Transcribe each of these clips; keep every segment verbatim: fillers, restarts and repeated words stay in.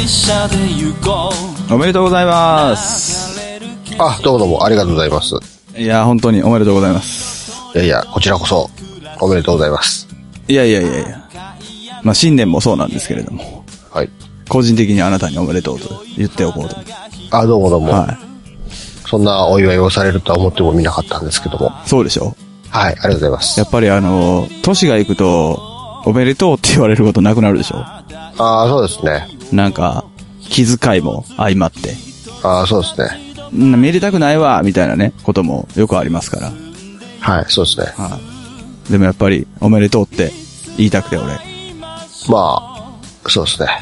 おめでとうございます。 あ、どうもどうもありがとうございます。 いや、本当におめでとうございます。 いやいや、こちらこそおめでとうございます。 いやいやいやいや。まあ、新年もそうなんですけれども。 はい。 個人的にあなたにおめでとうと言っておこうと。 あ、どうもどうも。 はい。 そんなお祝いをされるとは思ってもみなかったんですけども。 そうでしょ？ はい、ありがとうございます。 やっぱりあの、年がいくと、おめでとうって言われることなくなるでしょ？ ああ、そうですね。 なんか、気遣いも相まって。 ああ、そうですね。 んめでたくないわ、みたいなね、こともよくありますから。 はい、そうですね。 はい。でもやっぱり、おめでとうって言いたくて俺。 まあ、そうですね。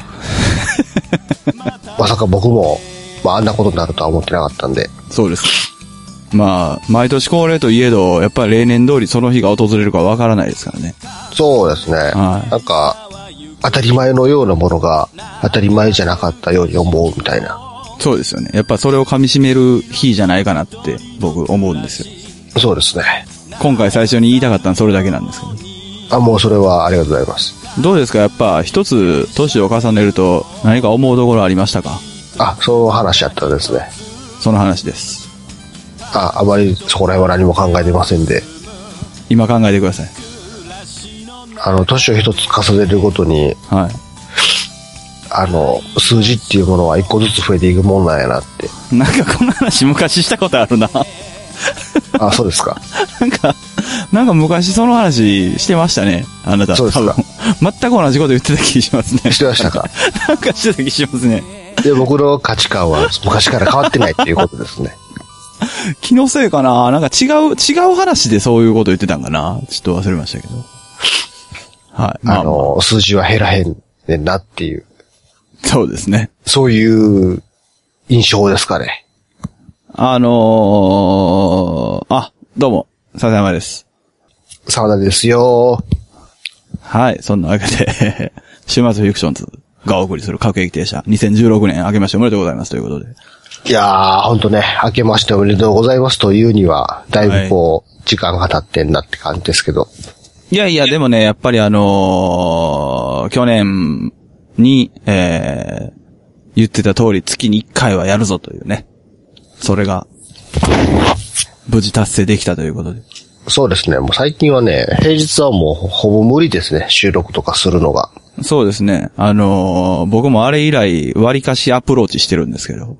まさか僕も、まああんなことになるとは思ってなかったんで。 そうです。まあ、毎年恒例といえど、やっぱり例年通りその日が訪れるかわからないですからね。 そうですね。はい、なんか、当たり前のようなものが当たり前じゃなかったように思うみたいな。 そうですよね。やっぱそれを噛み締める日じゃないかなって僕思うんですよ。 そうですね。 今回最初に言いたかったのはそれだけなんですけど。 あ、もうそれはありがとうございます。 どうですか？やっぱ一つ年を重ねると何か思うところありましたか？ あ、その話やったんですね。 その話です。 あ、あまりそこら辺は何も考えてませんで。 今考えてください。 あの、年を一つ重ねるごとに、 はい。 あの、数字っていうものは一個ずつ増えていくもんなんやなって。 なんかこの話昔したことあるな。 あ、そうですか。 なんか、なんか昔その話してましたね。あなた。 そうですか。 全く同じこと言ってた気しますね。 してましたか。 なんかしてた気しますね。 で、僕の価値観は昔から変わってないっていうことですね。 気のせいかな？なんか違う、違う話でそういうこと言ってたんかな？ちょっと忘れましたけど。はい。 まあ、あの、数字は減らへんねんなっていう。 そうですね。 そういう印象ですかね。 あのー、あ、どうも、笹山です。 沢田ですよ。 はい、そんなわけで、週末フィクションズがお送りする各駅停車、にせんじゅうろくねん明けましておめでとうございますということで。 いやー、ほんとね、明けましておめでとうございますというには、だいぶこう、はい、時間が経ってんなって感じですけど。 いやいや、でもね、やっぱりあのー、去年に、えー、言ってた通り月にいっかいはやるぞというね。それが、無事達成できたということで。 そうですね。もう最近はね、平日はもうほぼ無理ですね。収録とかするのが。 そうですね。あのー、僕もあれ以来割かしアプローチしてるんですけど。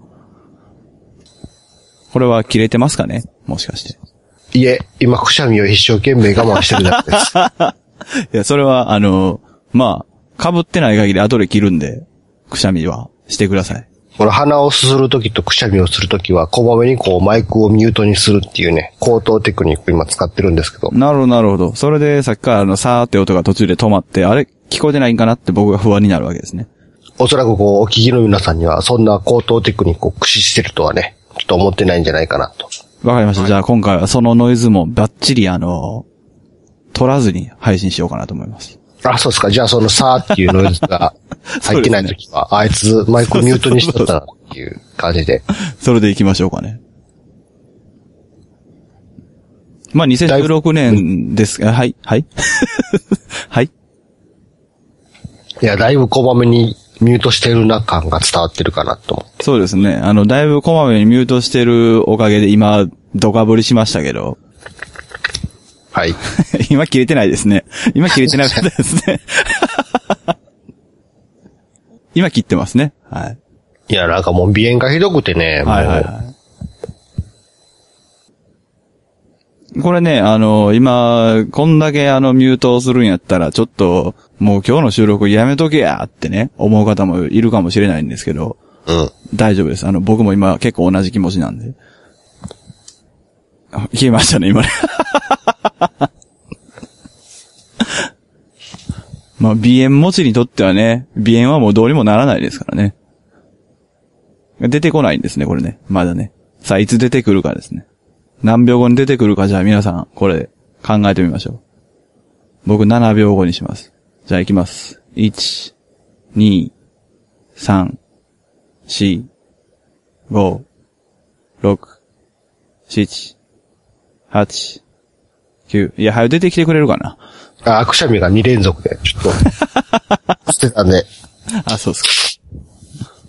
これは切れてますかね？もしかして。 いえ、今くしゃみを一生懸命我慢してるだけです。 いや、それはあのー、まあ、被ってない限り後で切るんで、くしゃみはしてください。 この鼻をすするときとくしゃみをするときは、こまめにこうマイクをミュートにするっていうね、高等テクニック今使ってるんですけど。 なるほど、なるほど。それでさっきからあの、さーって音が途中で止まって、あれ聞こえてないんかなって僕が不安になるわけですね。 おそらくこう、お聞きの皆さんには、そんな高等テクニックを駆使してるとはね、ちょっと思ってないんじゃないかなと。 わかりました。じゃあ今回はそのノイズもバッチリあの、取らずに配信しようかなと思います。 あ、そうですか。じゃあそのさーっていうノイズが入ってないときは、ね、あいつマイクミュートにしとったなっていう感じで。 それで行きましょうかね。まあにせんじゅうろくねんですが、はい、はい。はい。 いや、だいぶこまめにミュートしてるな感が伝わってるかなと思って。 そうですね。あの、だいぶこまめにミュートしてるおかげで今、ドカぶりしましたけど。 はい。 今切れてないですね。今切れてなかったですね。今切ってますね。はい。 いや、なんかもう鼻炎がひどくてね。 はいはいはい。これね、あの、今、こんだけあの、ミュートをするんやったら、ちょっと、もう今日の収録やめとけやってね、思う方もいるかもしれないんですけど。 うん。 大丈夫です。あの、僕も今結構同じ気持ちなんで。消えましたね、今ね。まあ、鼻炎持ちにとってはね、鼻炎はもうどうにもならないですからね。出てこないんですね、これね。まだね。さあ、いつ出てくるかですね。何秒後に出てくるか、じゃあ皆さん、これ、考えてみましょう。僕ななびょうごにします。じゃあ行きます。いち、に、さん、よん、ご、ろく、しち、はち、きゅう。いや、早く出てきてくれるかな。 あ、くしゃみがに連続で、ちょっと、捨てたね。 あ、そうですか。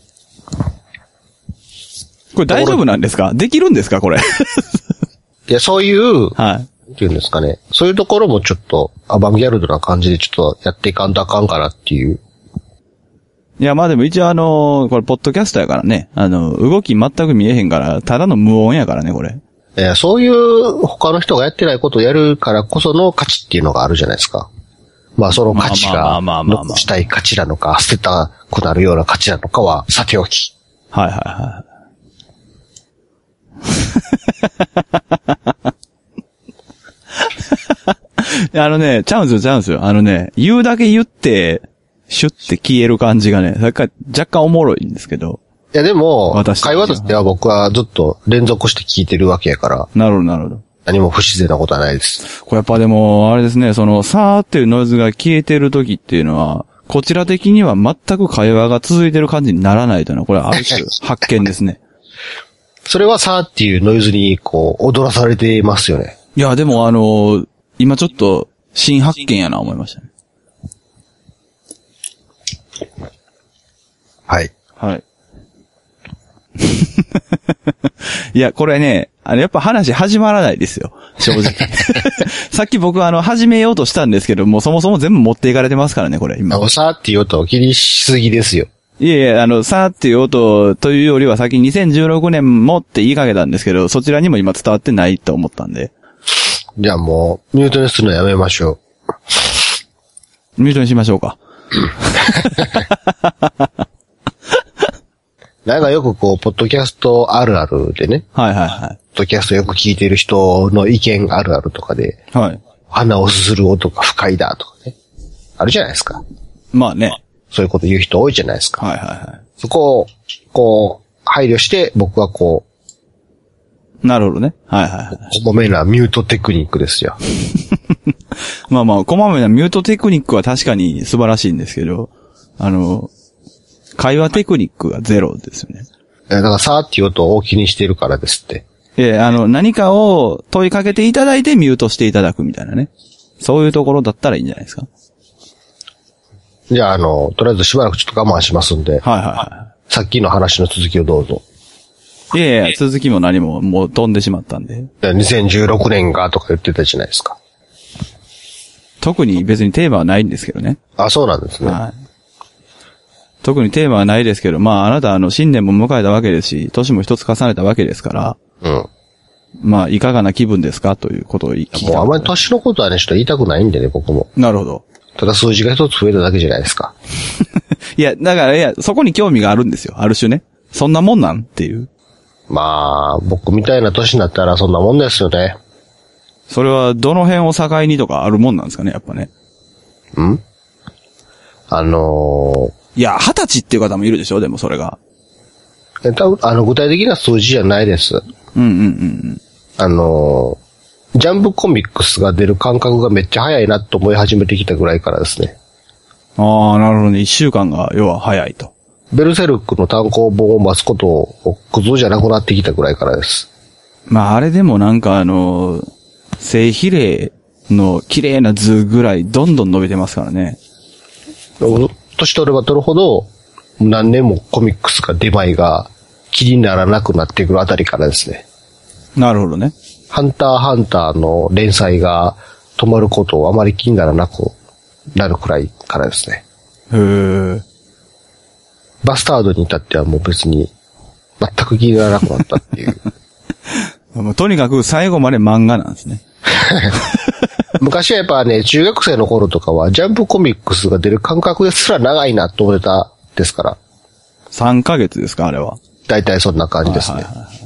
これ大丈夫なんですか？できるんですかこれ。 いや、そういう、 はい。 っていうんですかね。そういうところもちょっとアバンギャルドな感じでちょっとやっていかんとあかんかなっていう。 いや、まあでも一応あの、これポッドキャストやからね。あの、動き全く見えへんから、ただの無音やからね、これ。 いや、そういう他の人がやってないことをやるからこその価値っていうのがあるじゃないですか。まあその価値が残したい価値なのか、捨てたくなるような価値なのかはさておき。 はいはいはい。あのね、ちゃうんすよ、ちゃうんすよ。あのね、言うだけ言って、シュッて消える感じがね、さっきから若干おもろいんですけど。 いやでも、会話としては僕はずっと連続して聞いてるわけやから。 なるほど、なるほど。 何も不自然なことはないです。 これやっぱでも、あれですね、その、さーっていうノイズが消えてる時っていうのは、こちら的には全く会話が続いてる感じにならないというのは、これはある種発見ですね。 それはさーっていうノイズに、こう、踊らされてますよね。 いや、でもあの、今ちょっと、新発見やな思いましたね。 はい。 はい。いや、これね、あの、やっぱ話始まらないですよ。正直。さっき僕あの、始めようとしたんですけど、もうそもそも全部持っていかれてますからね、これ、今。 あの、さーっていう音を気にしすぎですよ。 いやいや、あの、さーっていう音というよりは先にせんじゅうろくねんもって言いかけたんですけど、そちらにも今伝わってないと思ったんで。 じゃあもう、ミュートにするのやめましょう。ミュートにしましょうか。 なんかよくこう、ポッドキャストあるあるでね。 はいはいはい。 ポッドキャストよく聞いてる人の意見あるあるとかで。 はい。 鼻をすする音が不快だとかね。あるじゃないですか。 まあね。 そういうこと言う人多いじゃないですか。 はいはいはい。 そこを、こう、配慮して僕はこう。なるほどね。はいはいはい。 こまめなミュートテクニックですよ。 まあまあ、こまめなミュートテクニックは確かに素晴らしいんですけど、あの、会話テクニックがゼロですよね。 だからさーっていう音を気にしているからですって。 ええ、あの、何かを問いかけていただいてミュートしていただくみたいなね。そういうところだったらいいんじゃないですか。 じゃあ、あの、とりあえずしばらくちょっと我慢しますんで。 はいはいはい。 さっきの話の続きをどうぞ。 いやいや、続きも何ももう飛んでしまったんで。 にせんじゅうろくねんがとか言ってたじゃないですか。 特に別にテーマはないんですけどね。 あ、そうなんですね。 はい。特にテーマはないですけど、まああなたあの新年も迎えたわけですし、年も一つ重ねたわけですから。 うん。 まあいかがな気分ですかということを言い聞いた。 もうあまり年のことはね、ちょっと言いたくないんでね、僕も。 なるほど。 ただ数字が一つ増えただけじゃないですか。 いや、だからいや、そこに興味があるんですよ。ある種ね。そんなもんなんっていう。 まあ、僕みたいな年になったらそんなもんですよね。 それはどの辺を境にとかあるもんなんですかね、やっぱね。 んあのー、いや、二十歳っていう方もいるでしょ、でもそれが。 え、多分、あの、具体的な数字じゃないです。 うんうんうんうん。 あのー、ジャンプコミックスが出る感覚がめっちゃ早いなと思い始めてきたぐらいからですね。 ああ、なるほどね。一週間が要は早いと。 ベルセルクの単行本を待つことを苦痛じゃなくなってきたぐらいからです。 まあ、あれでもなんかあの、正比例の綺麗な図ぐらいどんどん伸びてますからね。 年取れば取るほど、何年もコミックスが出前が気にならなくなってくるあたりからですね。 なるほどね。 ハンターハンターの連載が止まることをあまり気にならなくなるくらいからですね。 へー。 バスタードに至ってはもう別に全く気にならなくなったっていう。 もうとにかく最後まで漫画なんですね。 昔はやっぱね、中学生の頃とかはジャンプコミックスが出る感覚ですら長いなと思ってたですから。 さんかげつですか、あれは。 だいたいそんな感じですね。はいはいはいはい、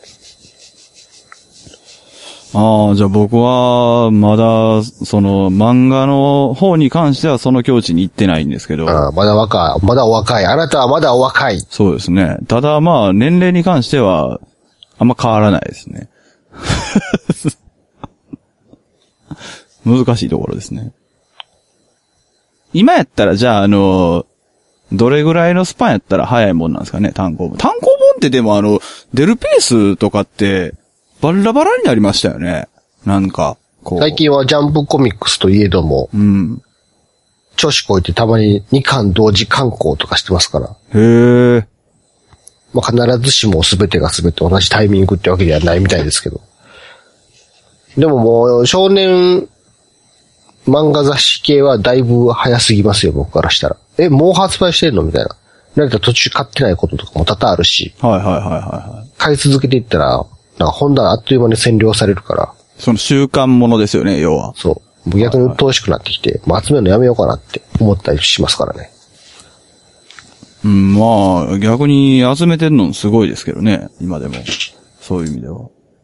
ああ、じゃあ僕は、まだ、その、漫画の方に関してはその境地に行ってないんですけど。 ああ、まだ若い。まだお若い。あなたはまだお若い。 そうですね。ただまあ、年齢に関しては、あんま変わらないですね。難しいところですね。今やったら、じゃあ、あの、どれぐらいのスパンやったら早いもんなんですかね、単行本。単行本ってでもあの、出るペースとかって、バラバラになりましたよね。なんか、こう。 最近はジャンプコミックスといえども、 うん。 調子こいてたまににかん同時刊行とかしてますから。 へえ。 まあ必ずしも全てが全て同じタイミングってわけではないみたいですけど。でももう少年漫画雑誌系はだいぶ早すぎますよ、僕からしたら。え、もう発売してんのみたいな。何か途中買ってないこととかも多々あるし。 はいはいはいはいはい。 買い続けていったら、なんか本棚あっという間に占領されるから。 その習慣ものですよね、要は。 そう。逆に鬱陶しくなってきて、もう集めるのやめようかなって思ったりしますからね。 うん、まあ、逆に集めてるのすごいですけどね、今でも。そういう意味では。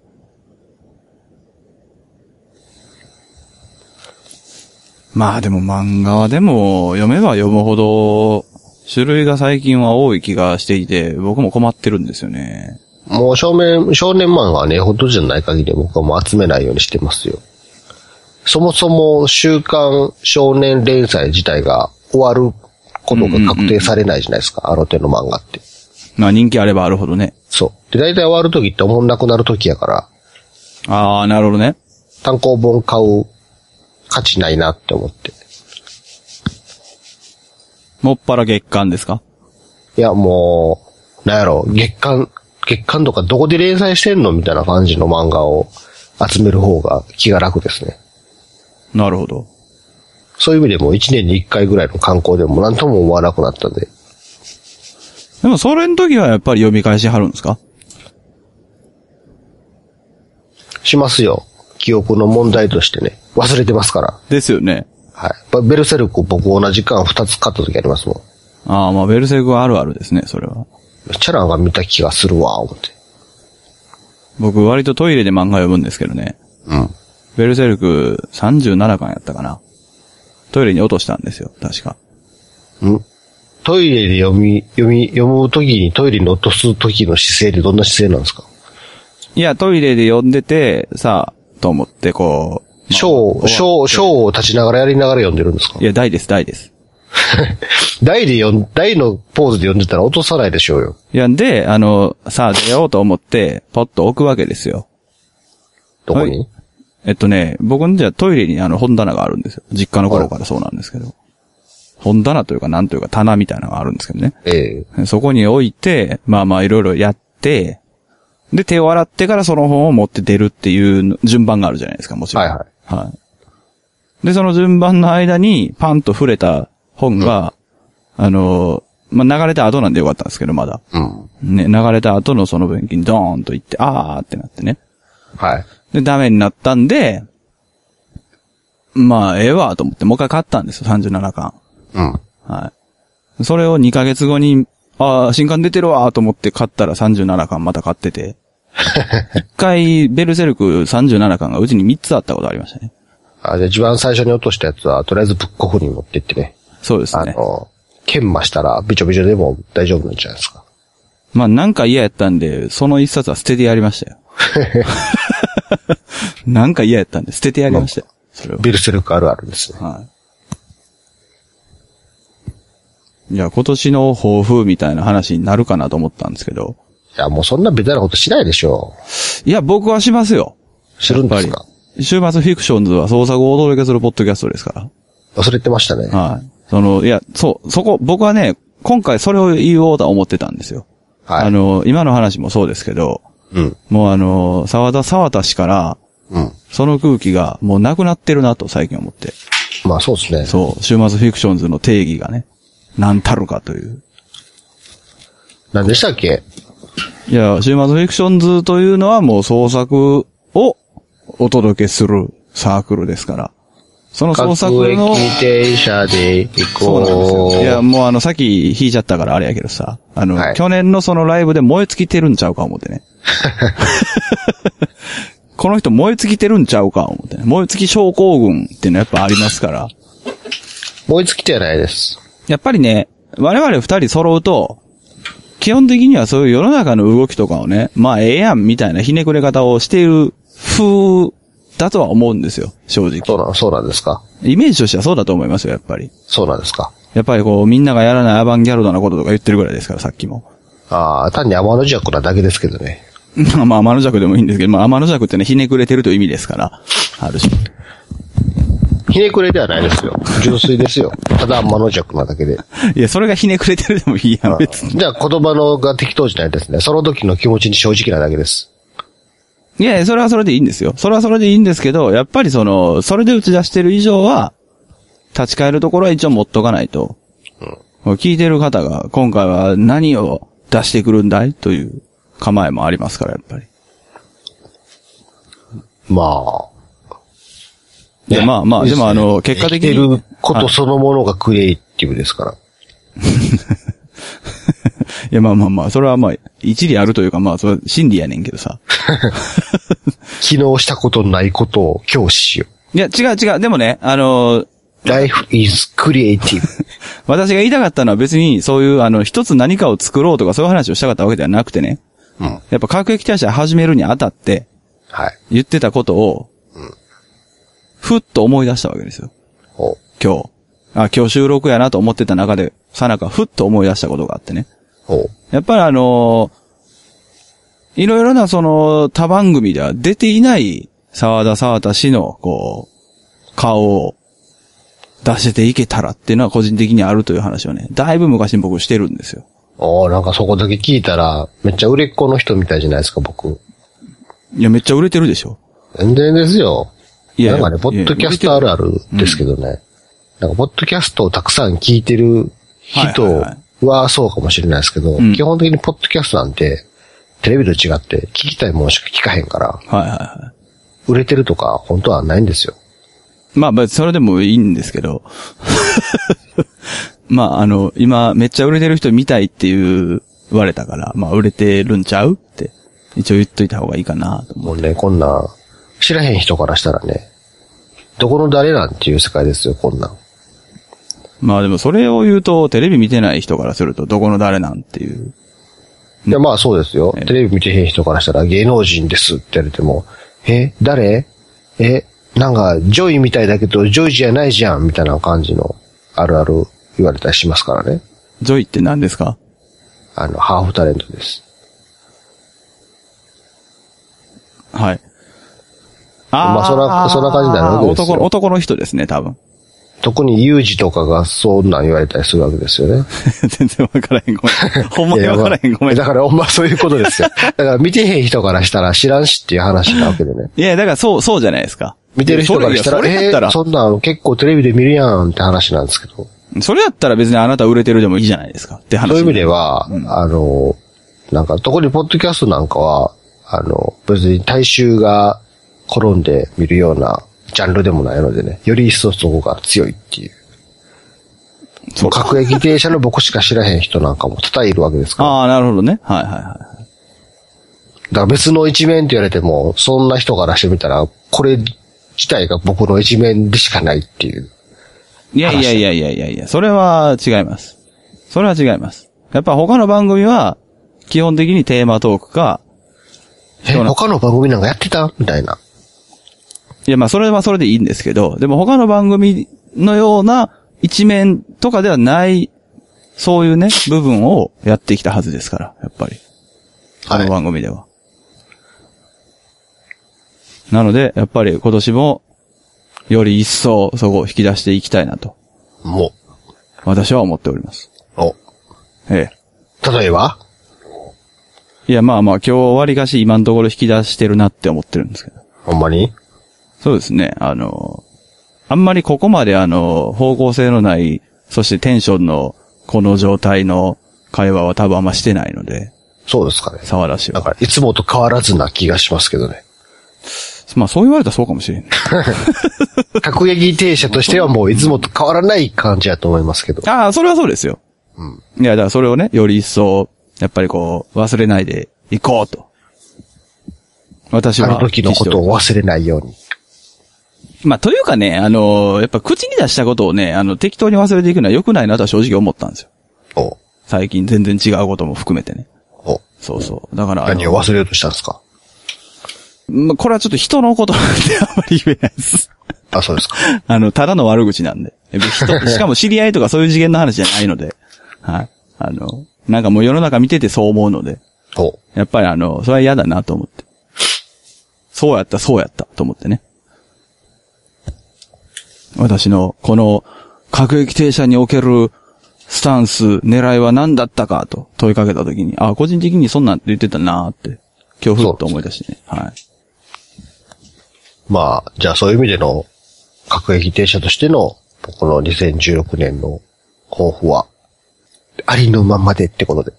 まあでも漫画はでも読めば読むほど種類が最近は多い気がしていて、僕も困ってるんですよね。 もう少年、少年漫画はね、ほどじゃない限り僕はもう集めないようにしてますよ。そもそも週刊少年連載自体が終わることが確定されないじゃないですか、うんうんうん、あの手の漫画って。 まあ人気あればあるほどね。 そう。で、大体終わる時って思んなくなる時やから。 ああ、なるほどね。 単行本買う価値ないなって思って。 もっぱら月刊ですか？ いや、もう、なんやろ、月刊、月刊とかどこで連載してんのみたいな感じの漫画を集める方が気が楽ですね。 なるほど。 そういう意味でも一年に一回ぐらいの観光でも何とも思わなくなったんで。 でもそれの時はやっぱり読み返しはるんですか？ しますよ。記憶の問題としてね。忘れてますから。 ですよね。 はい。ベルセルク僕同じ巻二つ買った時ありますもん。 ああ、まあベルセルクはあるあるですね、それは。 めっちゃなんか見た気がするわ、思って。 僕割とトイレで漫画読むんですけどね。 うん。 ベルセルクさんじゅうななかんやったかな。トイレに落としたんですよ、確か。 んトイレで読み、読み、読むときにトイレに落とすときの姿勢でどんな姿勢なんですか？ いや、トイレで読んでて、さあ、と思ってこう。 ショー、ショー、ショーを立ちながらやりながら読んでるんですか？ いや、大です、大です。 大で読ん、大のポーズで読んでたら落とさないでしょうよ。 いや、で、あの、さあ出ようと思って、ポッと置くわけですよ。 どこに？はい、 えっとね、僕んじゃトイレにあの本棚があるんですよ。実家の頃からそうなんですけど。本棚というかなんというか棚みたいなのがあるんですけどね。 ええ。 そこに置いて、まあまあいろいろやって、で、手を洗ってからその本を持って出るっていう順番があるじゃないですか、もちろん。 はいはい。 はい。で、その順番の間にパンと触れた本が、うん、あの、まあ流れた後なんでよかったんですけど、まだ。 うん。 ね、流れた後のその分岐にドーンと行って、あーってなってね。 はい。 で、ダメになったんで、まあ、ええわと思ってもう一回買ったんですよ、さんじゅうななかん。 うん。 はい。それをにかげつごに、ああ、新刊出てるわと思って買ったらさんじゅうななかんまた買ってて。一回、ベルセルクさんじゅうななかんがうちにみっつあったことありましたね。 あ、じゃあ一番最初に落としたやつは、とりあえずブックオフに持ってってね。 そうですね。 あの、研磨したらびちょびちょでも大丈夫なんじゃないですか。 まあなんか嫌やったんで、その一冊は捨ててやりましたよ。なんか嫌やったんで捨ててやりましたよ。それを。 ベルセルクあるあるですね。 はい。いや、今年の抱負みたいな話になるかなと思ったんですけど。 いや、もうそんなベタなことしないでしょう。いや、僕はしますよ。 するんですか？ 週末フィクションズは創作をお届けするポッドキャストですから。 忘れてましたね。 はい。その、いや、そう、そこ、僕はね、今回それを言おうと思ってたんですよ。はい。あの、今の話もそうですけど、 うん。 もうあの、沢田沢田氏から、 うん。 その空気がもうなくなってるなと最近思って。 まあそうですね。 そう、週末フィクションズの定義がね、何たるかという。 何でしたっけ？ いや、週末フィクションズというのはもう創作をお届けするサークルですから。その創作の。 各駅停車で行こう。 そうなんですよ。いや、もうあの、さっき引いちゃったからあれやけどさ。あの、はい、去年のそのライブで燃え尽きてるんちゃうか思ってね。この人燃え尽きてるんちゃうか思ってね。燃え尽き症候群っていうのはやっぱありますから。 燃え尽きてはないです。 やっぱりね、我々二人揃うと、基本的にはそういう世の中の動きとかをね、まあええやんみたいなひねくれ方をしている風だとは思うんですよ、正直。 そうなん、そうなんですか。 イメージとしてはそうだと思いますよ、やっぱり。 そうなんですか。 やっぱりこう、みんながやらないアバンギャルドなこととか言ってるぐらいですから、さっきも。 ああ、単に天の弱なだけですけどね。 まあ、天の弱でもいいんですけど、まあ、天の弱ってね、ひねくれてるという意味ですから、ある種。 ひねくれではないですよ。純粋ですよ。ただ、魔の弱なだけで。 いや、それがひねくれてるでもいいやん、別に。 じゃあ、言葉のが適当じゃないですね。その時の気持ちに正直なだけです。 いやいや、それはそれでいいんですよ。それはそれでいいんですけど、やっぱりその、それで打ち出してる以上は、立ち返るところは一応持っとかないと。うん、聞いてる方が、今回は何を出してくるんだいという構えもありますから、やっぱり。 まあ。 いや、まあまあ、でもあの、結果的に。 生きてることそのものがクリエイティブですから。はいいや、まあまあまあ、それはまあ、一理あるというか、まあ、それは真理やねんけどさ。 昨日したことないことを今日しよう。いや、違う違う。でもね、あの、 Life is creative. 私が言いたかったのは別に、そういう、あの、一つ何かを作ろうとかそういう話をしたかったわけではなくてね。うん。やっぱ各駅停車始めるにあたって、はい。言ってたことを、うん。ふっと思い出したわけですよ。お今日。あ、今日収録やなと思ってた中で、さなかふっと思い出したことがあってね。やっぱりあのー、いろいろなその他番組では出ていない沢田沢田氏のこう、顔を出していけたらっていうのは個人的にあるという話をね、だいぶ昔に僕してるんですよ。 おー、なんかそこだけ聞いたら、めっちゃ売れっ子の人みたいじゃないですか、僕。 いや、めっちゃ売れてるでしょ。 全然ですよ。いや、なんかね、ポッドキャストあるあるですけどね。うん、なんか、ポッドキャストをたくさん聞いてる人、はいはいはいはそうかもしれないですけど、うん、基本的にポッドキャストなんて、テレビと違って聞きたいものしか聞かへんから、はいはいはい。売れてるとか本当はないんですよ。 まあ、まあ、それでもいいんですけど、まあ、あの、今めっちゃ売れてる人見たいっていう言われたから、まあ、売れてるんちゃうって一応言っといた方がいいかなと思う。 もうね、こんな知らへん人からしたらね、どこの誰なんていう世界ですよ、こんなん。 まあでもそれを言うと、テレビ見てない人からすると、どこの誰なんていう。 いや、まあそうですよ。テレビ見てへん人からしたら、芸能人ですって言われても、え、誰え、なんか、ジョイみたいだけど、ジョイじゃないじゃんみたいな感じの、あるある言われたりしますからね。 ジョイって何ですか？ あの、ハーフタレントです。 はい。 ああ。まあ、そんな、そんな感じになるわけですよ。 男、男の人ですね、多分。 特にユージとかがそんなん言われたりするわけですよね。 全然わからへん、ごめん。ほんまにわからへん、ごめん。 だからほんまそういうことですよ。だから見てへん人からしたら知らんしっていう話なわけでね。 いや、だからそう、そうじゃないですか。 見てる人からしたら、えー、そんなん結構テレビで見るやんって話なんですけど。 それやったら別にあなた売れてるでもいいじゃないですかって話。 そういう意味では、うん、あの、なんか特にポッドキャストなんかは、あの、別に大衆が転んで見るようなジャンルでもないのでね、より一層そこが強いっていう。そう。各駅停車の僕しか知らへん人なんかも多々いるわけですから。 ああ、なるほどね。はいはいはい。だから別の一面って言われても、そんな人からしてみたら、これ自体が僕の一面でしかないっていう。 いやいやいやいやいやいや、それは違います。それは違います。やっぱ他の番組は、基本的にテーマトークか、 え、他の番組なんかやってたみたいな。 いや、まあそれはそれでいいんですけど、でも他の番組のような一面とかではない、そういうね、部分をやってきたはずですから、やっぱり。あの番組では。はい、なので、やっぱり今年も、より一層そこを引き出していきたいなと。 もう。 私は思っております。 お。 ええ。例えば？ いや、まあまあ今日割かし今のところ引き出してるなって思ってるんですけど。 ほんまに？ そうですね。あの、あんまりここまであの、方向性のない、そしてテンションのこの状態の会話は多分あんましてないので。 そうですかね。 沢田氏は。 だからいつもと変わらずな気がしますけどね。 まあそう言われたらそうかもしれんね。 各駅停車としてはもういつもと変わらない感じだと思いますけど。 ああ、それはそうですよ。うん。いや、だからそれをね、より一層、やっぱりこう、忘れないでいこうと。私は。 あの時のことを忘れないように。 まあ、というかね、あの、やっぱ口に出したことをね、あの、適当に忘れていくのは良くないなとは正直思ったんですよ。お最近全然違うことも含めてね。おそうそう。だから。 何を忘れようとしたんですか？ まあ、これはちょっと人のことなんであんまり言えないです。 あ、そうですか。 あの、ただの悪口なんで。人、しかも知り合いとかそういう次元の話じゃないので。はい。あの、なんかもう世の中見ててそう思うので。おやっぱりあの、それは嫌だなと思って。そうやった、そうやった、と思ってね。 私の、この、各駅停車における、スタンス、狙いは何だったかと問いかけたときに、あ、個人的にそんなん言ってたなーって、今日ふっと思い出してね。はい。 まあ、じゃあそういう意味での、各駅停車としての、このにせんじゅうろくねんの抱負は、ありのままでってことで。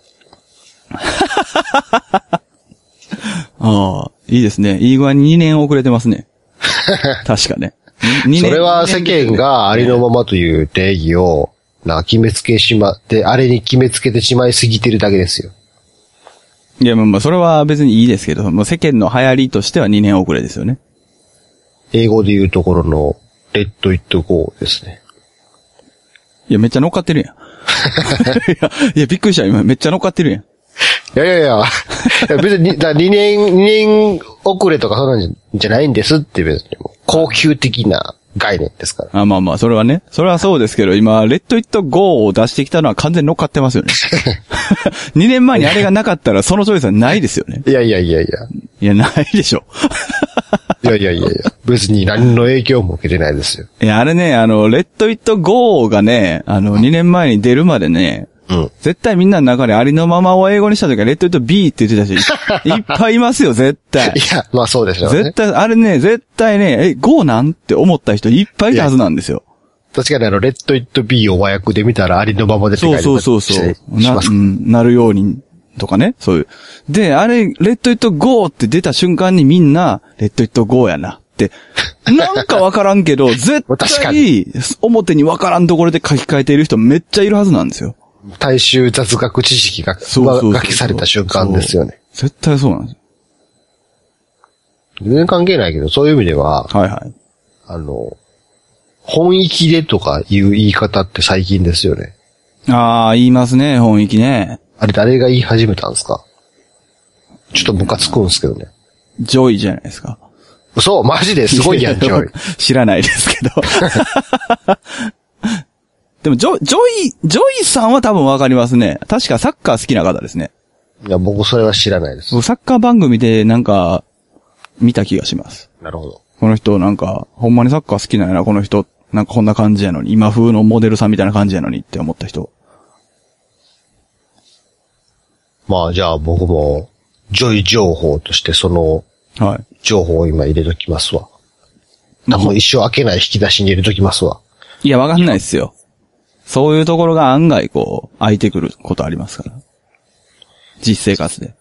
ああ、いいですね。いい具合ににねん遅れてますね。確かね。 にねんそれは世間がありのままという定義を、なんか決めつけしまって、あれに決めつけてしまいすぎてるだけですよ。 いや、まあ、それは別にいいですけど、もう世間の流行りとしてはにねん遅れですよね。 英語で言うところの、Let It Go ですね。 いや、めっちゃ乗っかってるやん。いや、いや、びっくりした。今、めっちゃ乗っかってるやん。 いやいやいや、いや別に、だにねん、にねん遅れとかそんなんじゃないんですって別に、高級的な概念ですから。 あ、まあまあ、それはね。それはそうですけど、今、Let It Go を出してきたのは完全に乗っかってますよね。にねんまえにあれがなかったら、そのチョイスはないですよね。 いやいやいやいや。 いや、ないでしょ。 いやいやいやいや、別に何の影響も受けてないですよ。 いや、あれね、あの、Let It Go がね、あの、にねんまえに出るまでね、うん。絶対みんなの中でありのままを英語にした時は、レッドイット B って言ってたし、いっぱいいますよ、絶対。 いや、まあそうでしょうね。 絶対、あれね、絶対ね、え、Go なんって思った人いっぱいいたはずなんですよ。 確かにあの、レッドイット B を和訳で見たらありのままでって書いてある。 そうそうそうそう。な、うん、なるように、とかね、そういう。で、あれ、レッドイット Go って出た瞬間にみんな、レッドイット Go やなって、なんかわからんけど、絶対、表にわからんところで書き換えている人めっちゃいるはずなんですよ。 大衆雑学知識が上書きされた瞬間ですよね。 絶対そうなんですよ。 全然関係ないけど、そういう意味では、 はいはい。 あの、本域でとかいう言い方って最近ですよね。 ああ、言いますね、本域ね。 あれ誰が言い始めたんですか？ちょっとムカつくんですけどね。 ジョイじゃないですか。 そう、マジですごいやん、ジョイ。 知らないですけど。でも、ジョ、ジョイ、ジョイさんは多分わかりますね。確かサッカー好きな方ですね。 いや、僕それは知らないです。 僕サッカー番組でなんか、見た気がします。 なるほど。 この人なんか、ほんまにサッカー好きなんやな、この人。なんかこんな感じやのに、今風のモデルさんみたいな感じやのにって思った人。 まあ、じゃあ僕も、ジョイ情報としてその、はい。情報を今入れときますわ。多分一生開けない引き出しに入れときますわ。 いや、わかんないっすよ。そういうところが案外こう、開いてくることありますから。実生活で。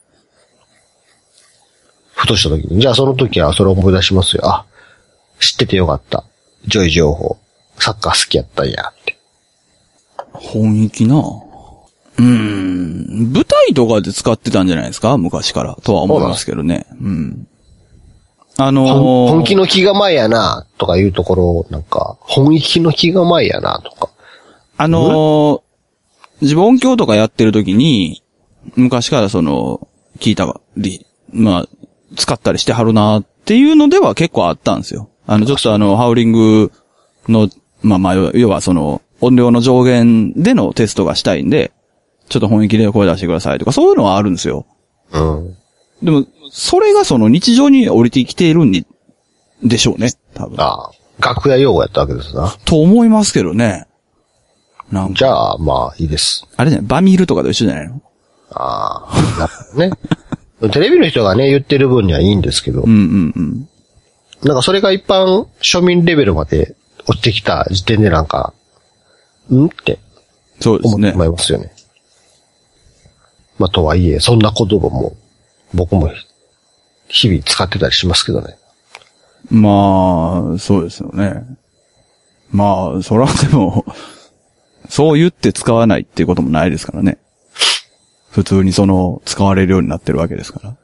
ふとした時に。じゃあその時はそれを思い出しますよ。あ、知っててよかった。ジョイ情報。サッカー好きやったんやって。 本域なぁ。うーん。舞台とかで使ってたんじゃないですか？昔から。とは思いますけどね。うん。あのー、 本気の気構えやなとかいうところ、なんか、本域の気構えやなとか。 あのー、自分音響とかやってる時に、昔からその、聞いたり、まあ、使ったりしてはるなっていうのでは結構あったんですよ。あの、ちょっとあの、ハウリングの、まあまあ、要はその、音量の上限でのテストがしたいんで、ちょっと本気で声出してくださいとか、そういうのはあるんですよ。 うん。 でも、それがその日常に降りてきているんに、でしょうね、多分。 ああ、楽屋用語やったわけですな。 と思いますけどね。なんかじゃあ、まあ、いいです。 あれじゃない、バミルとかと一緒じゃないの？ ああ、ね。テレビの人がね、言ってる分にはいいんですけど。 うんうんうん。 なんかそれが一般庶民レベルまで落ちてきた時点でなんか、んってそうですね。 思ってしまいますよね。まあとはいえ、そんな言葉も僕も日々使ってたりしますけどね。 まあ、そうですよね。まあ、それはでも、そう言って使わないっていうこともないですからね。普通にその、使われるようになってるわけですから。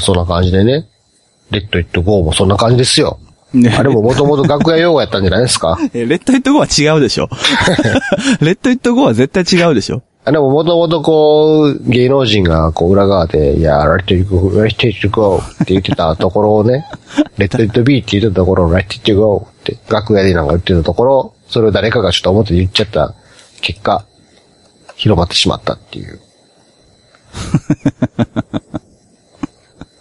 そんな感じでね。レッドイットゴーもそんな感じですよ。ね、あれももともと楽屋用語やったんじゃないですか？ え、レッドイットゴーは違うでしょ。レッドイットゴーは絶対違うでしょ。 あれももともとこう、芸能人がこう裏側で、いや、レッドイットゴー、レッドイットゴーって言ってたところをね、レッドイットビーって言ってたところをレッドイットゴーって楽屋でなんか言ってたところ、それを誰かがちょっと表で言っちゃった結果、広まってしまったっていう。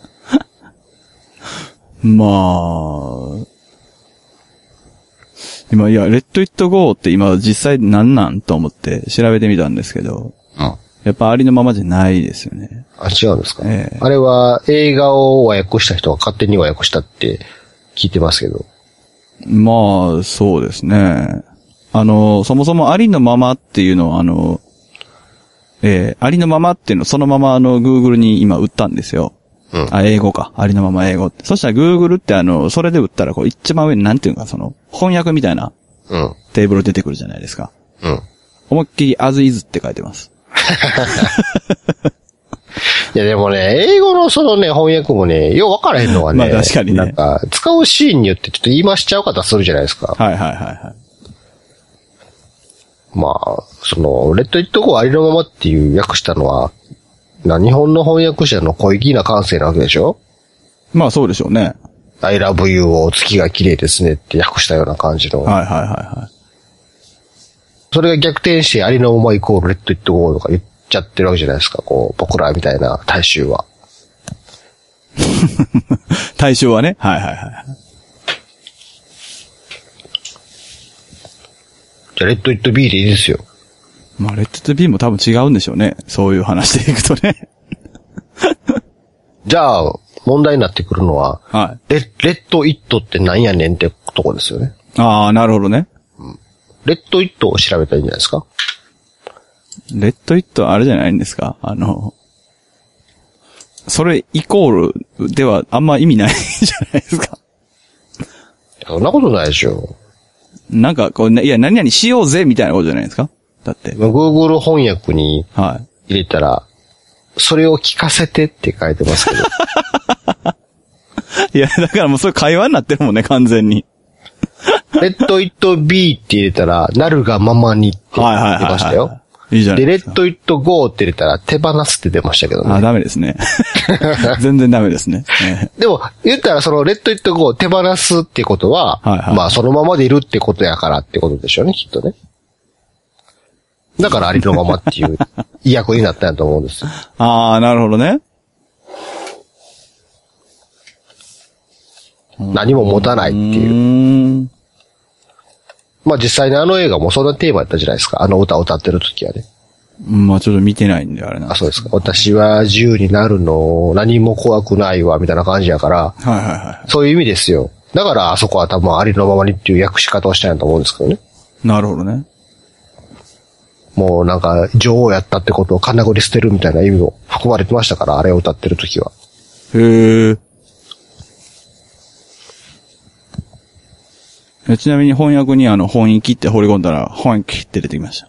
まあ、 今、いや、レッドイットゴーって今実際何なんと思って調べてみたんですけど、うん、やっぱありのままじゃないですよね。 あ、違うんですか、 ええ、 あれは映画を和訳した人が勝手に和訳したって聞いてますけど。 まあ、そうですね。あの、そもそもありのままっていうのは、あの、えー、ありのままっていうのをそのままあの、Google に今売ったんですよ。うん、あ、英語か。ありのまま英語って。そしたら Google ってあの、それで売ったらこう一番上になんていうかその、翻訳みたいな、うん。テーブル出てくるじゃないですか。うん。思いっきり as is って書いてます。 いやでもね、英語のそのね、翻訳もね、よう分からへんのがね。 まあ確かにね。 なんか、使うシーンによってちょっと言い回しちゃう方するじゃないですか。 はいはいはいはい。 まあ、その、レッドイットゴーありのままっていう訳したのは、な、日本の翻訳者の小粋な感性なわけでしょ？ まあそうでしょうね。 I love you を月が綺麗ですねって訳したような感じの。 はいはいはいはい。 それが逆転してありのままイコールレッドイットゴーとか言っちゃってるわけじゃないですか。こう、僕らみたいな大衆は。 大衆はね。はいはいはい。 じゃあレッドイットビーでいいですよ。 まあレッドイットビーも多分違うんでしょうね。そういう話でいくとね。 じゃあ、問題になってくるのは、はい、レ, レッドイットってなんやねんってとこですよね。 ああ、なるほどね。 うん。レッドイットを調べたらいいんじゃないですか？ レッドイットあれじゃないんですか？あの、それイコールではあんま意味ないじゃないですか。 そんなことないでしょ。 なんかこう、いや、何々しようぜみたいなことじゃないですか？だって。 Google 翻訳に入れたら、はい、それを聞かせてって書いてますけど。 いや、だからもうそれ会話になってるもんね、完全に。 レッドイットビーって入れたら、なるがままにって出ましたよ。はいはいはいはい、いいじゃないですか。で、レッドイットゴーって入れたら、手放すって出ましたけどね。 あ、ダメですね。全然ダメですね。 でも、言ったらその、レッドイットゴー手放すってことは、はいはい、まあ、そのままでいるってことやからってことでしょうね、きっとね。だからありのままっていう意訳になったんやと思うんですよ。 ああ、なるほどね。 何も持たないっていう。まあ実際にあの映画もそんなテーマやったじゃないですか。あの歌を歌ってる時はね。 まあちょっと見てないんであれな。 あ、そうですか。私は自由になるの、何も怖くないわ、みたいな感じやから。 はいはいはい。 そういう意味ですよ。だからあそこは多分ありのままにっていう訳し方をしたんやと思うんですけどね。 なるほどね。 もうなんか女王やったってことを金繰り捨てるみたいな意味も含まれてましたから、あれを歌ってる時は。 へえ。ちなみに翻訳にあの本意切って放り込んだら本意切って出てきました。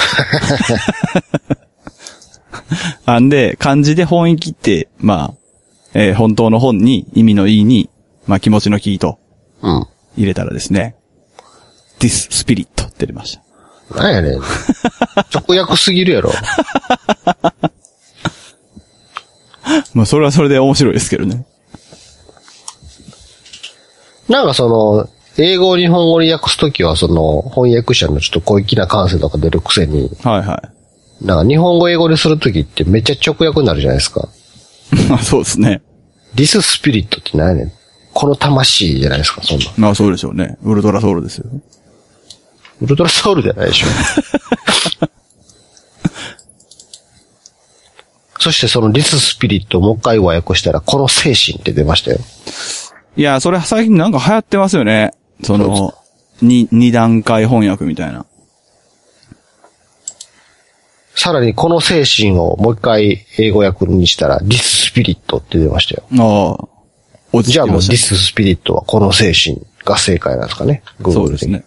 あんで、漢字で本意切って、まあ、えー、本当の本に意味の意に、まあ気持ちのキーと、入れたらですね、うん、this spirit って出ました。 なんやねん。直訳すぎるやろ。 まあそれはそれで面白いですけどね。 なんかその、英語を日本語に訳すときは、その、翻訳者のちょっと小粋な感性とか出るくせに、 はいはい。 なんか日本語英語にするときってめっちゃ直訳になるじゃないですか。 まあそうですね。 This Spirit って何やねん。この魂じゃないですか、そんな。 まあそうでしょうね。ウルトラソウルですよ。 ウルトラソウルじゃないでしょ。そしてその This Spirit をもう一回和訳したら、この精神って出ましたよ。 いや、それ最近なんか流行ってますよね。その、に、二段階翻訳みたいな。 さらにこの精神をもう一回英語訳にしたら、This Spirit って出ましたよ。ああ。じゃあもう This Spirit はこの精神が正解なんですかね。 そうですね。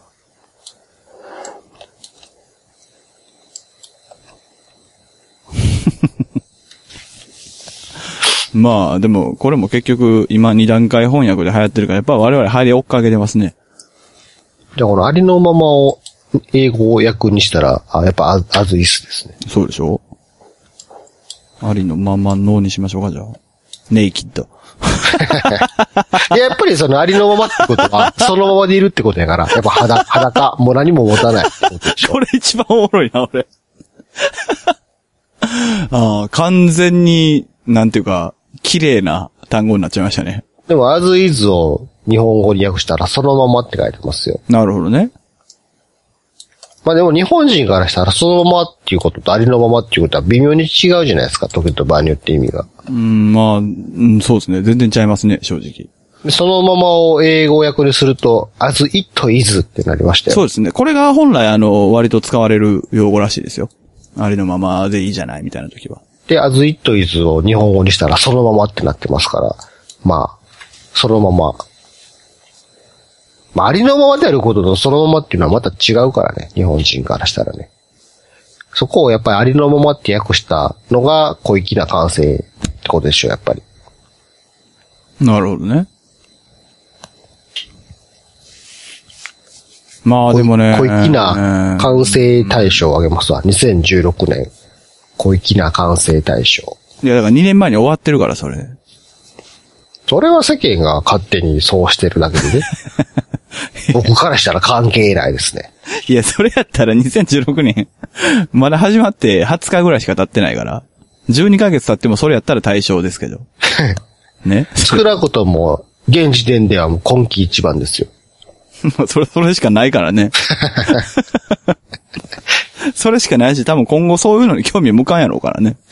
まあ、でも、これも結局、今二段階翻訳で流行ってるから、やっぱ我々入り追っかけてますね。 じゃあこのありのままを英語を訳にしたら、あ、やっぱアズイスですね。 そうでしょ？ありのままのにしましょうか、じゃあ。ネイキッド。 いや、やっぱりそのありのままってことは、そのままでいるってことやから、やっぱ裸、裸、もう何も持たないってことでしょ。 これ一番おもろいな、俺。ああ、完全に、なんていうか、綺麗な単語になっちゃいましたね。 でも、as is を日本語に訳したらそのままって書いてますよ。 なるほどね。 まあでも日本人からしたらそのままっていうこととありのままっていうことは微妙に違うじゃないですか。時と場合によって意味が。 うん、まあ、うん、そうですね。全然ちゃいますね、正直。 そのままを英語訳にすると、as it is ってなりましたよ。 そうですね。これが本来あの、割と使われる用語らしいですよ。ありのままでいいじゃないみたいな時は。 で、as it is を日本語にしたらそのままってなってますから、まあ、そのまま。まあ、ありのままであることとそのままっていうのはまた違うからね。日本人からしたらね。そこをやっぱりありのままって訳したのが小粋な感性ってことでしょ、やっぱり。 なるほどね。まあでもね。 小粋な感性大賞をあげますわ。にせんじゅうろくねん。小粋な感性大賞。 いや、だからにねんまえに終わってるから、それ。 それは世間が勝手にそうしてるだけでね。僕からしたら関係ないですね。 いや、それやったらにせんじゅうろくねん、まだ始まってはつかぐらいしか経ってないから、じゅうにかげつ経ってもそれやったら対象ですけど。ね。 少なくとも、現時点ではもう今季一番ですよ。 それ、それしかないからね。それしかないし、多分今後そういうのに興味向かんやろうからね。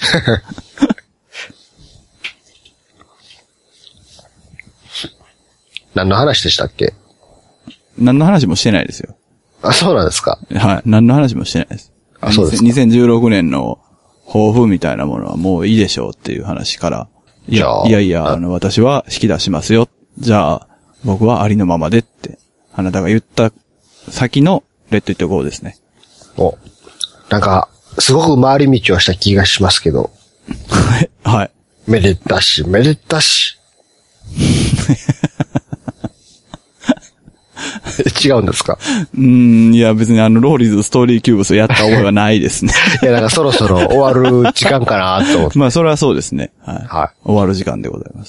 何の話でしたっけ？ 何の話もしてないですよ。 あ、そうなんですか。 はい。何の話もしてないです。 あ、そうですか。 にせんじゅうろくねんの抱負みたいなものはもういいでしょうっていう話から、いや、いやいや、あの、私は引き出しますよ。じゃあ、僕はありのままでって、あなたが言った先のレッドイットゴーですね。 お、なんか、すごく回り道をした気がしますけど。 はい。はい。 めでたし、めでたし。違うんですか？ うーん、いや別にあの、ローリーズストーリーキューブスやった覚えはないですね。 いや、なんかそろそろ終わる時間かなと思って。 まあ、それはそうですね。はい。 はい。 終わる時間でございます。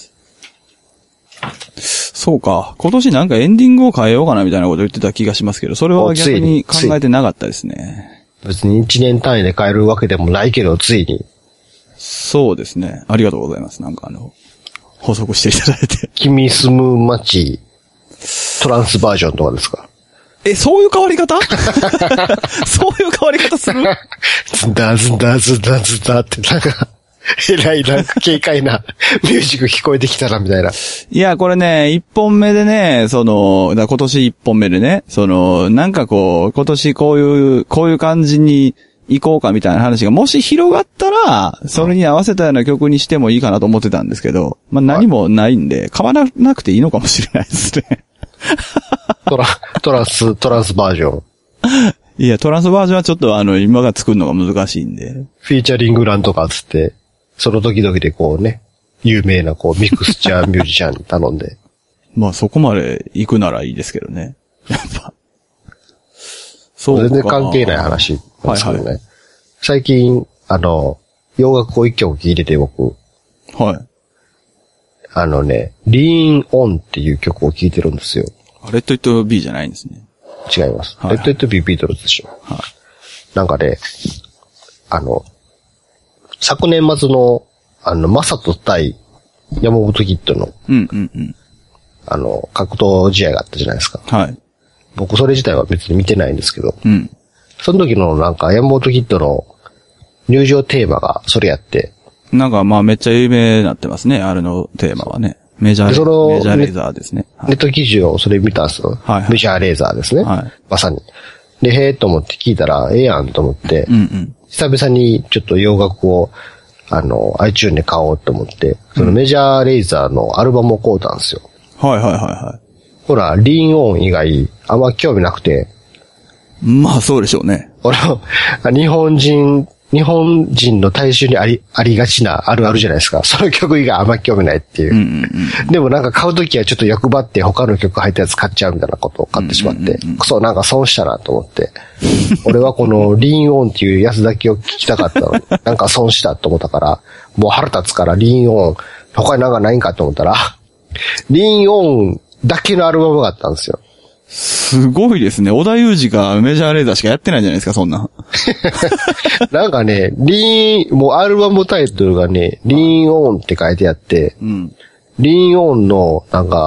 そうか。今年なんかエンディングを変えようかなみたいなこと言ってた気がしますけど、それは逆に考えてなかったですね。 別に一年単位で変えるわけでもないけど、ついに。 そうですね。ありがとうございます。なんかあの、補足していただいて。 君住む街、トランスバージョンとかですか？ え、そういう変わり方そういう変わり方するズンダズンダズンダズンダってなんか、えらいなんか軽快なミュージック聞こえてきたなみたいな。 いや、これね、一本目でね、その、だ今年一本目でね、その、なんかこう、今年こういう、こういう感じに行こうかみたいな話がもし広がったら、それに合わせたような曲にしてもいいかなと思ってたんですけど、まあ何もないんで、変わらなくていいのかもしれないですね。 トラ、トランス、トランスバージョン。 いや、トランスバージョンはちょっとあの、今が作るのが難しいんで。 フィーチャリングランとかつって、その時々でこうね、有名なこうミクスチャーミュージシャンに頼んで。 まあそこまで行くならいいですけどね。やっぱ。 そうか。全然関係ない話なんですけどね。はいはい、最近、あの、洋楽を一曲聴いてて僕。 はい。 あのね、Lean On っていう曲を聴いてるんですよ。 レッドイット B じゃないんですね。 違います。はいはい、レッドイット B ビートルズでしょ。 はい。 なんかね、あの、昨年末の、あの、マサト対山本キッドの、 うんうんうん。 あの、格闘試合があったじゃないですか。 はい。 僕それ自体は別に見てないんですけど、 うん。 その時のなんか山本キッドの入場テーマがそれやって、 なんかまあめっちゃ有名になってますね、あれのテーマはね。メジャーレーザー。メジャーレーザーですね。 ネット記事をそれ見たんですよ。はい、はい。メジャーレーザーですね。はい。まさに。で、へーと思って聞いたら、ええやんと思って、うんうん。久々にちょっと洋楽を、あの、iTunes で買おうと思って、そのメジャーレーザーのアルバムを買うたんですよ。 うん、はいはいはいはい。 ほら、リーンオン以外、あんま興味なくて。 まあそうでしょうね。 俺も、日本人、日本人の大衆にあり、ありがちなあるあるじゃないですか。その曲以外あんま興味ないっていう。うんうんうん、でもなんか買うときはちょっと欲張って他の曲入ったやつ買っちゃうみたいなことを買ってしまって、うんうんうん、そうなんか損したなと思って。俺はこのリーンオンっていうやつだけを聞きたかったのに、なんか損したと思ったから、もう腹立つからリーンオン、他になんかないんかと思ったら、リーンオンだけのアルバムがあったんですよ。 すごいですね。小田裕二がメジャーレーザーしかやってないじゃないですか、そんな。 なんかね、リーン、もうアルバムタイトルがね、リーンオンって書いてあって、うん、リーンオンの、なんか、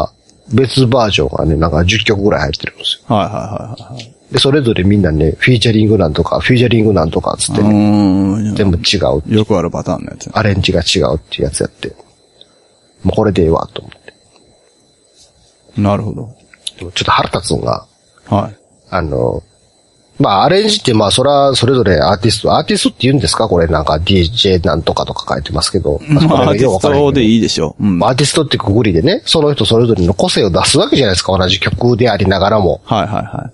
別バージョンがね、なんかじゅっきょくぐらい入ってるんですよ。 はいはいはいはい。 で、それぞれみんなね、フィーチャリングなんとか、フィーチャリングなんとかつってね、全部違う。 よくあるパターンのやつ。 アレンジが違うっていうやつやって。もうこれでええわ、と思って。 なるほど。 でもちょっと腹立つのが、 はい。 あの、まあ、アレンジって、まあ、そら、それぞれアーティスト、アーティストって言うんですかこれなんか ディージェー なんとかとか書いてますけど。 まあ、アーティストでいいでしょう。 うん、アーティストってくぐりでね、その人それぞれの個性を出すわけじゃないですか。同じ曲でありながらも。 はいはいはい。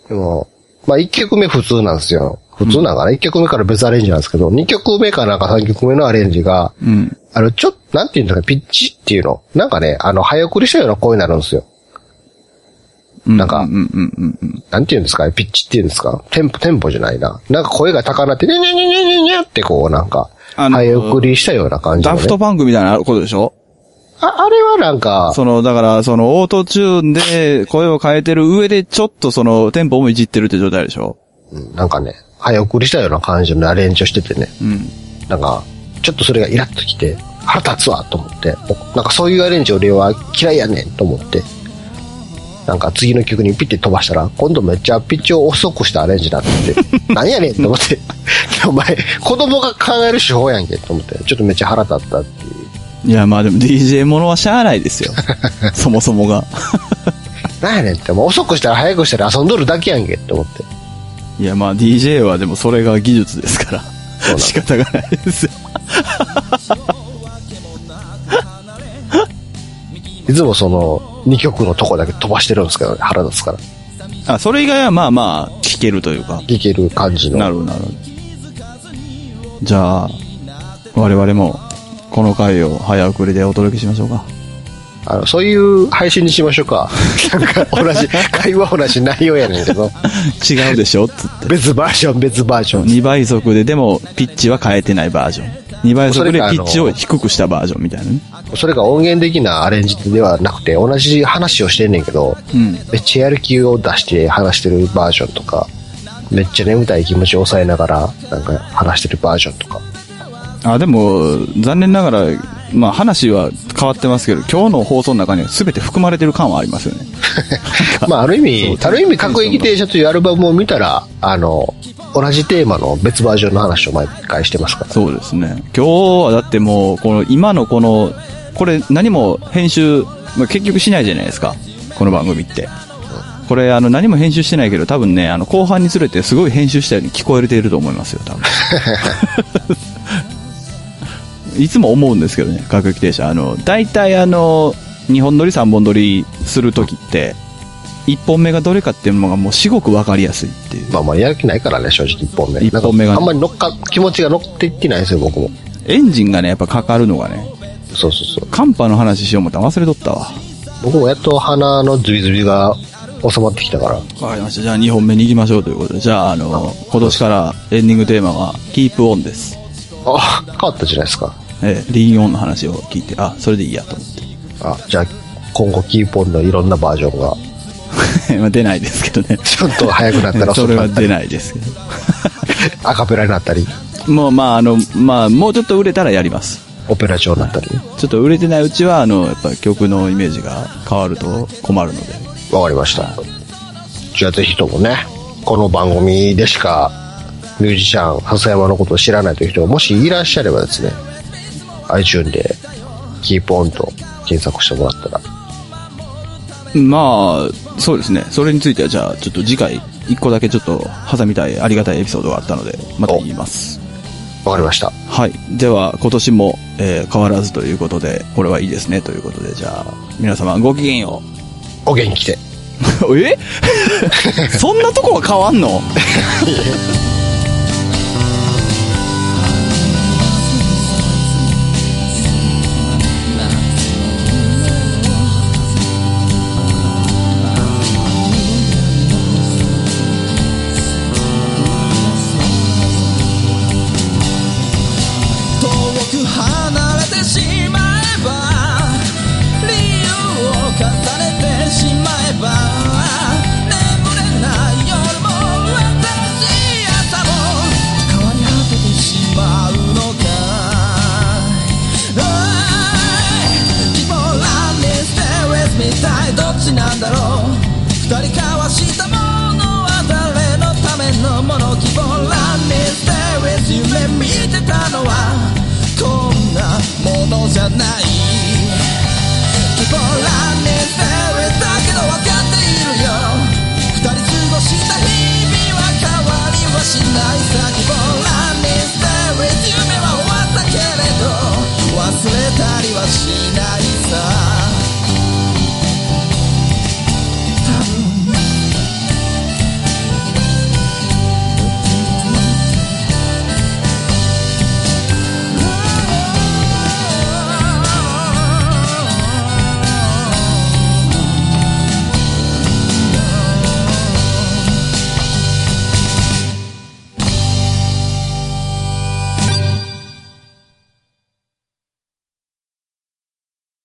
でも、まあ、いっきょくめ普通なんですよ。普通ながら、いっきょくめから別アレンジなんですけど、にきょくめかなんかさんきょくめのアレンジが、うん、あの、ちょっと、なんていうんですか、ピッチっていうの。なんかね、あの、早送りしたような声になるんですよ。なんか、なんて言うんですか、ピッチって言うんですか、テンポ、テンポじゃないな。なんか声が高鳴って、にゃにゃにゃにゃにゃにゃってこう、なんか、早送りしたような感じ、ね。 ダフトパンクみたいなことでしょ？ あ、あれはなんか、 その、だから、その、オートチューンで声を変えてる上で、ちょっとその、テンポもいじってるって状態でしょ？ うん、なんかね、早送りしたような感じのアレンジをしててね。うん。なんか、ちょっとそれがイラッときて、腹立つわと思って、なんかそういうアレンジ俺は嫌いやねんと思って。なんか次の曲にピッて飛ばしたら、今度めっちゃピッチを遅くしたアレンジになってて、何やねんと思って。お前、子供が考える手法やんけと思って、ちょっとめっちゃ腹立ったっていう。 いや、まあでも ディージェー ものはしゃあないですよ。そもそもが。 何やねんって、もう遅くしたら早くしたら遊んどるだけやんけと思って。 いや、まあ ディージェー はでもそれが技術ですから。仕方がないですよ。 いつもそのにきょくのとこだけ飛ばしてるんですけどね、腹立つから。 あ、それ以外はまあまあ聞けるというか。 聞ける感じの。 なるほどなるほど。じゃあ我々もこの回を早送りでお届けしましょうか。 あのそういう配信にしましょうか。なんか同じ会話同じ内容やねんけど。 違うでしょっつって。 別バージョン別バージョン。 にばい速ででもピッチは変えてないバージョン。にばい速でピッチを低くしたバージョンみたいなね。 それが音源的なアレンジではなくて同じ話をしてんねんけど、うん、めっちゃやる気を出して話してるバージョンとか、めっちゃ眠たい気持ちを抑えながらなんか話してるバージョンとか。 あ、でも残念ながらまあ話は変わってますけど、今日の放送の中には全て含まれてる感はありますよね。 まあある意味、ある意味各駅停車というアルバムを見たら、あの同じテーマの別バージョンの話を毎回してますから。 そうですね。今日はだってもうこの今のこのこれ何も編集、まあ、結局しないじゃないですか。この番組って。うん、これあの何も編集してないけど多分ね、あの後半につれてすごい編集したように聞こえていると思いますよ多分。いつも思うんですけどね、各駅停車。あの、大体あの、にほん撮りさんぼん撮りするときって、いっぽんめがどれかっていうのがもう至極わかりやすいっていう。 まあまあやる気ないからね、正直いっぽんめ。 いっぽんめが、ね。 あんまり乗っか、気持ちが乗っていってないですよ、僕も。 エンジンがね、やっぱかかるのがね。 そうそうそう。 寒波の話しよう思ったら忘れとったわ。 僕もやっと鼻のズビズビが収まってきたから。 わかりました。じゃあにほんめに行きましょうということで。じゃあ、あの、今年からエンディングテーマは、キープオンです。 あ、変わったじゃないですか。 ええ、リーンオンの話を聞いて、あ、それでいいやと思って。 あ、じゃあ、今後キープオンのいろんなバージョンが。 まあ出ないですけどね。 ちょっと早くなったらそれは出ないですけど。 アカペラになったり。 もう、まあ、あの、まあ、もうちょっと売れたらやります。 オペラ調になったり、ね。 ちょっと売れてないうちは、あの、やっぱ曲のイメージが変わると困るので。 わかりました。じゃあぜひともね、この番組でしか、ミュージシャン、笹山のことを知らないという人がもしいらっしゃればですね、iTunes でキープオンと検索してもらったら。 まあ、そうですね。それについてはじゃあ、ちょっと次回、一個だけちょっと挟みたい、ありがたいエピソードがあったので、また言います。 わかりました。 はい。では、今年も、えー、変わらずということで、これはいいですね、ということで、じゃあ、皆様ごきげんよう。お元気で。 えそんなとこは変わんの眠れない夜も私優話なんだろう。二人交わしたものは誰のためのもの。希望欄にステレス夢見てたのはこんなものじゃない。